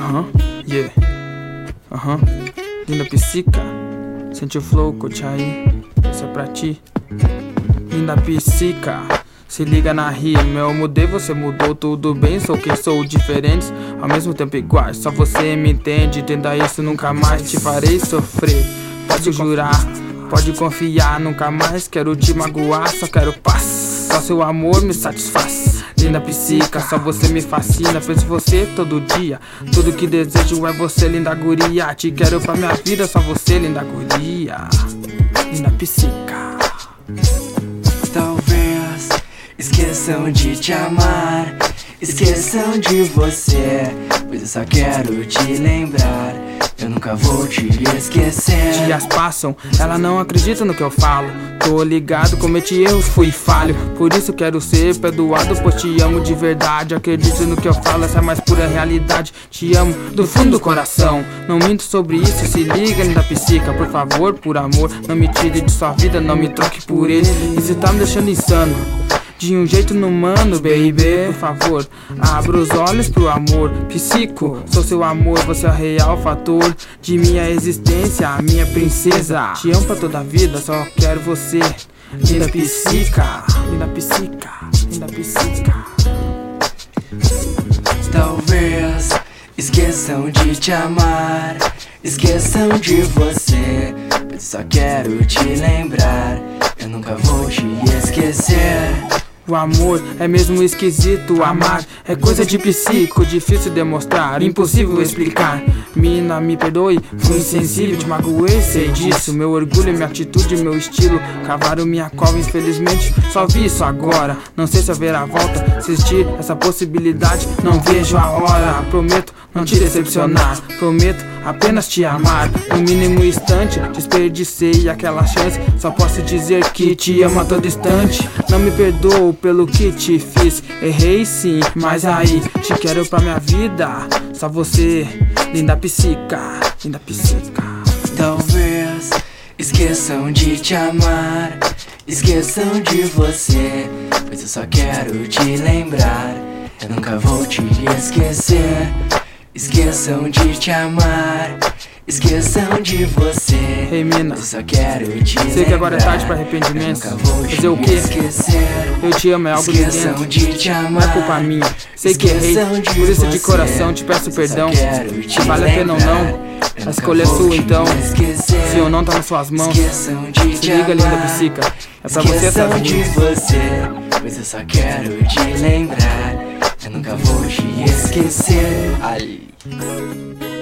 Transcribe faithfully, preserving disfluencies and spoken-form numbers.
Aham, uh-huh. Yeah. Aham, uh-huh. Linda psica, sente o flow, coach aí, isso é pra ti. Linda psica, se liga na rima, eu mudei, você mudou, tudo bem, sou quem sou, diferentes, ao mesmo tempo iguais, só você me entende, entenda isso, nunca mais te farei sofrer. Pode jurar, pode confiar, nunca mais quero te magoar, só quero paz, só seu amor me satisfaz. Linda psica, só você me fascina, penso em você todo dia, tudo que desejo é você, linda guria, te quero pra minha vida, só você, linda guria. Linda psica. Talvez esqueçam de te amar, esqueçam de você, pois eu só quero te lembrar, eu nunca vou te esquecer. Dias passam, ela não acredita no que eu falo, tô ligado, cometi erros, fui falho, por isso quero ser perdoado, pois te amo de verdade. Acredito no que eu falo, essa é a mais pura realidade. Te amo do fundo do coração, não minto sobre isso, se liga, linda psica, por favor, por amor, não me tire de sua vida, não me troque por ele. Isso tá me deixando insano, de um jeito inumano, baby. Por favor, abra os olhos pro amor. Psico, sou seu amor, você é o real fator de minha existência, a minha princesa. Te amo pra toda a vida, só quero você. Linda psica, linda psica, linda psica. Talvez esqueçam de te amar, esqueçam de você, pois só quero te lembrar, eu nunca vou te esquecer. O amor é mesmo esquisito, amar é coisa de psico, difícil demonstrar, impossível explicar. Mina, me perdoe, fui insensível, te magoei, sei disso. Meu orgulho, minha atitude, meu estilo cavaram minha cova, infelizmente só vi isso agora. Não sei se haverá volta, se existir essa possibilidade, não vejo a hora. Prometo não te decepcionar, prometo apenas te amar. No mínimo instante, desperdicei aquela chance, só posso dizer que te amo a todo instante. Não me perdoo pelo que te fiz, errei sim, mas aí te quero pra minha vida, só você, linda psica, linda psica. Talvez esqueçam de te amar, esqueçam de você, pois eu só quero te lembrar, eu nunca vou te esquecer. Esqueçam de te amar, esqueçam de você. Hey mina, eu só quero te lembrar. Sei que agora é tarde pra arrependimento, fazer o que? Eu te amo, é algo de dentro, de te amar, não é culpa minha. Sei que errei, por isso de coração te peço perdão. Se vale a pena ou não, a escolha é sua então. Se ou não tá nas suas mãos, se liga, linda psica, é pra você essa vida. Pois eu só quero te lembrar, eu nunca vou te esquecer. Ali.